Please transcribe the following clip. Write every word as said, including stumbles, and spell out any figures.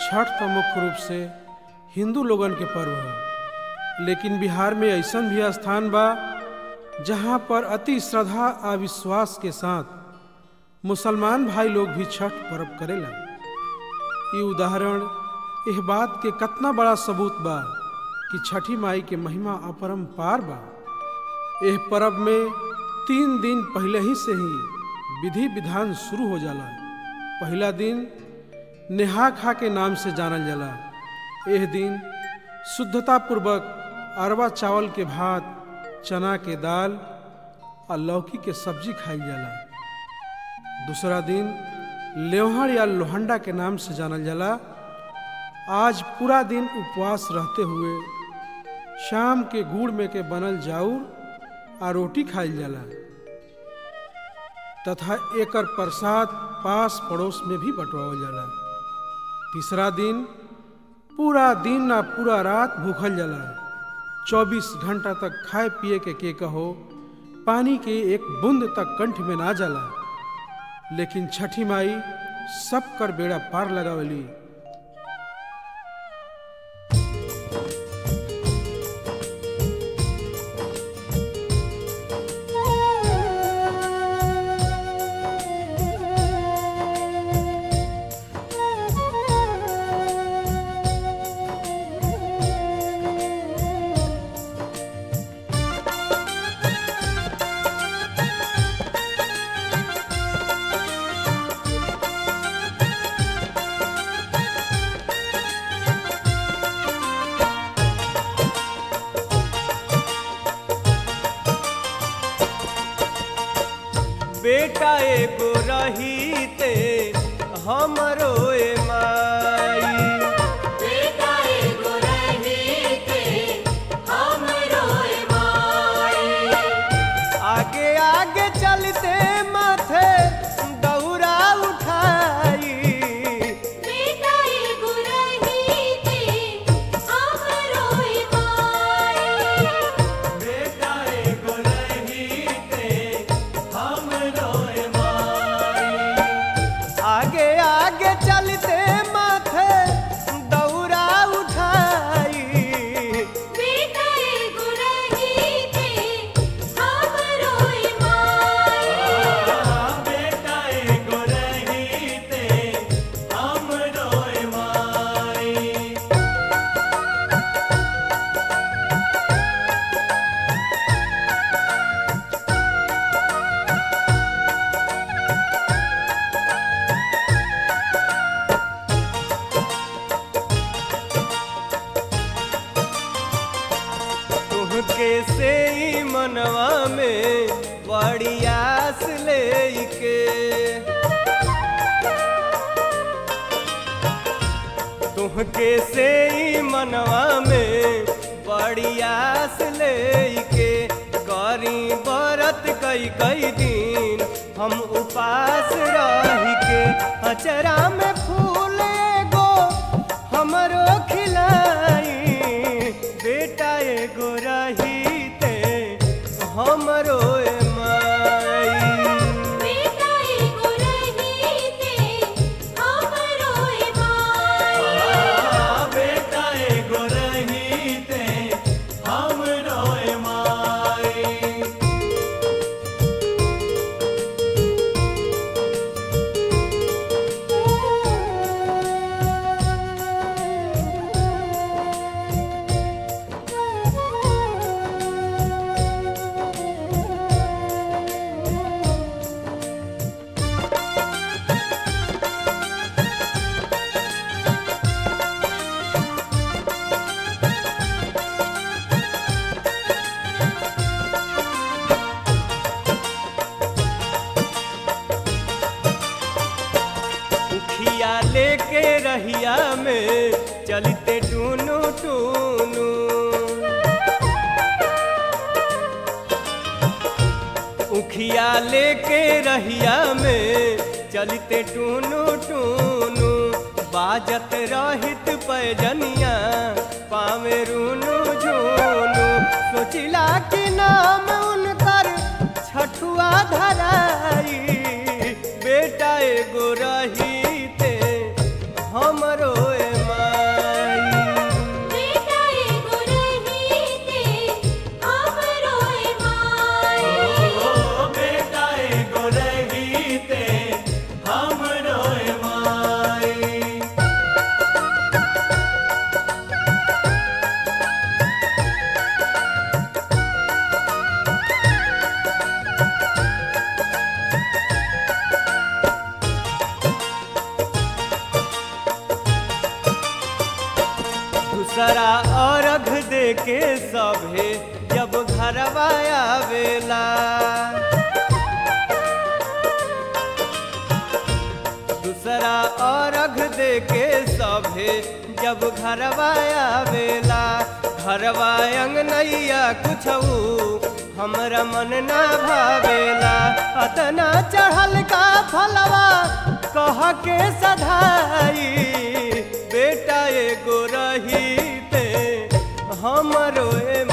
छठ तो मुख्य रूप से हिंदू लोगन के पर्व है, लेकिन बिहार में ऐसा भी स्थान बा जहाँ पर अति श्रद्धा आ विश्वास के साथ मुसलमान भाई लोग भी छठ पर्व करेला। ये उदाहरण यह बात के कितना बड़ा सबूत बा कि छठी माई के महिमा अपरंपार बा। यह पर्व में तीन दिन पहले ही से ही विधि विधान शुरू हो जाला। पहला दिन नेहा खा के नाम से जानल जाला। यह दिन शुद्धता पूर्वक अरवा चावल के भात, चना के दाल और लौकी के सब्जी खाई जाला। दूसरा दिन लेवहड़ या लोहंडा के नाम से जानल जाला। आज पूरा दिन उपवास रहते हुए शाम के गुड़ में के बनल जाऊर और रोटी खाई जाला तथा एकर प्रसाद पास पड़ोस में भी बंटवावल जाला। तीसरा दिन पूरा दिन ना पूरा रात भूखल जाला। चौबीस घंटा तक खाए पिए के के कहो पानी के एक बूंद तक कंठ में ना जाला, लेकिन छठी माई सब कर बेड़ा पार लगावली। बेटा एगो रहीते हमरो ए माई, बेटा एगो रहीते हमरो ए माई। आगे आगे चलते माथे दौरा उठाई। बेटा एगो रहीते हमरो ए माई। बेटा एगो रहीते हमरो ए माई। आगे आगे चलते माथे दौरा उठाई। बेटा एगो रहीते हमरो ए माई। बेटा एगो रहीते हमरो ए माई। तुहके से ही मनवा में बड़ी आस लेके, तुहके से ही मनवा में बड़ी आस लेके करी व्रत कई कई दिन हम उपास रही के। अचरा में फूल एगो हमरो खिलाई। बेटा एगो रहीते हमरो ए माई। बेटा एगो रहीते हमरो ए माई। बेटा एगो रहीते हमरो ए माई। उखिया लेके रहिया में चलते टूनू टूनू। उखिया लेके रहिया में चलते टूनू टूनू। बाजत रहित पैजनिया पावे रूनू झूनू। सोचिला कि नाम उनकर छठुआ धराई। बेटा एगो रहीते हमरो ए दूसरा अर्घ दे के सभे जब घरवा आवेला दूसरा अर्घ दे के सभे जब घरवा आवेला घरवा अंगनैया कुछऊ हमरा मन ना भावेला अतना चढ़ल का फलवा कह के सधाई बेटा एगो रहीते हमरो ए